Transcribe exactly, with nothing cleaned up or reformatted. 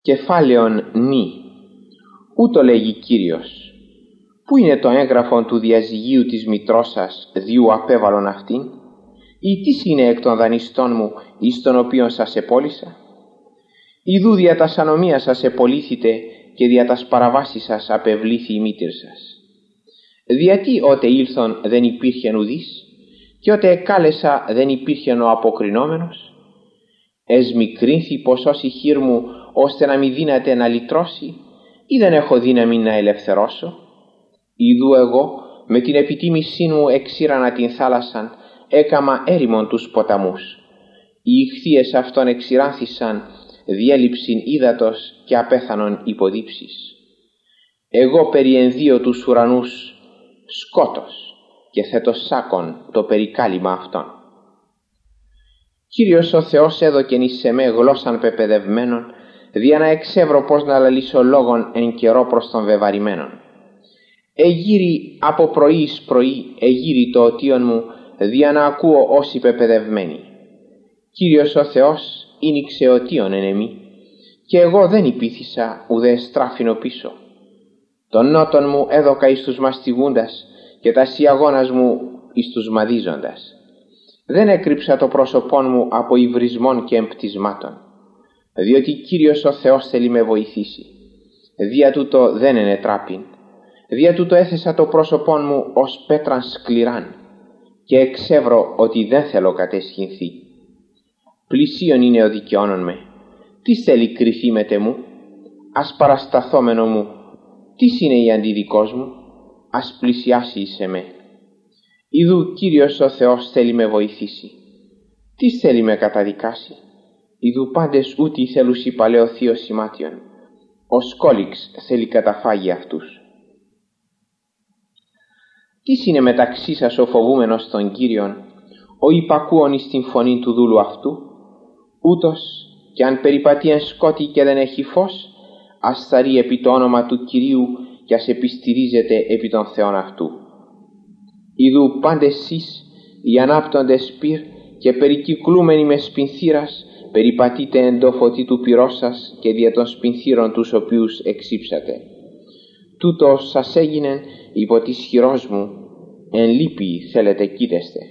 Κεφάλαιον νη. Ούτω λέγει Κύριος. Πού είναι το έγγραφο του διαζυγίου της μητρός σας, διού απέβαλον αυτήν, ή τι είναι εκ των δανειστών μου, εις τον οποίον σας επόλυσα? Ιδού δια τας ανομίας σας επολύθητε και δια τας παραβάσεις σας απευλήθη η μήτηρ σας. Διατί ότε ήλθον δεν υπήρχεν ουδής, και ότε εκάλεσα δεν υπήρχεν ο αποκρινόμενος? Εσμικρύνθη ποσός η χείρ μου, ώστε να μη δύναται να λυτρώσει, ή δεν έχω δύναμη να ελευθερώσω? Ιδού εγώ με την επιτίμησή μου εξήρανα την θάλασσαν, έκαμα έρημον τους ποταμούς. Οι ηχθείες αυτών εξηράνθησαν, διέλειψην ύδατος και απέθανον υποδίψεις. Εγώ περιενδύω τους ουρανούς σκότος και θέτω σάκον το περικάλυμα αυτών. Κύριος ο Θεός έδωκεν εις εμέ γλώσσαν πεπαιδευμένων, δια να εξεύρω πώς να λαλήσω λόγον εν καιρό προς τον βεβαρημένον. Εγύρι από πρωί εις πρωί, εγύρι το οτίον μου, δια να ακούω όσοι πεπαιδευμένοι. Κύριος ο Θεός ήνιξε οτίον εν εμεί, και εγώ δεν υπήθησα ουδέ στράφινο πίσω. Τον νότον μου έδωκα εις τους μαστιγούντας, και τα σιαγώνας μου εις τους μαδίζοντας. Δεν έκρυψα το πρόσωπόν μου από υβρισμών και εμπτυσμάτων, διότι Κύριος ο Θεός θέλει με βοηθήσει. Δια τούτο δεν ενετράπην, δια τούτο έθεσα το πρόσωπόν μου ως πέτραν σκληράν, και εξεύρω ότι δεν θέλω κατεσχυνθεί. Πλησίον είναι ο δικαιώνων με, τι θέλει κρυθεί με τεμού? Ας παρασταθόμενο μου, τι είναι η αντιδικός μου? Ας πλησιάσει εις εμέ. Ιδού Κύριος ο Θεός θέλει με βοηθήσει. Τι θέλει με καταδικάσει? Ιδού πάντες ούτι θέλουσι παλαιό θείο σημάτιον. Ο σκόλιξ θέλει καταφάγει αυτούς. Τι είναι μεταξύ σας ο φοβούμενος των Κύριων, ο υπακούων εις την φωνή του δούλου αυτού? Ούτως και αν περιπατεί εν σκότη και δεν έχει φως, ας θαρεί επί το όνομα του Κυρίου και ας επιστηρίζεται επί των Θεών αυτού. Ιδού πάντες σεις, οι ανάπτοντες πυρ και περικυκλούμενοι με σπινθήρας, περιπατείτε εν το φωτί του πυρός σας και δια των σπινθήρων τους οποίους εξύψατε. Τούτο σας έγινεν υπό της χειρός μου, εν λύπη θέλετε κοίτεστε.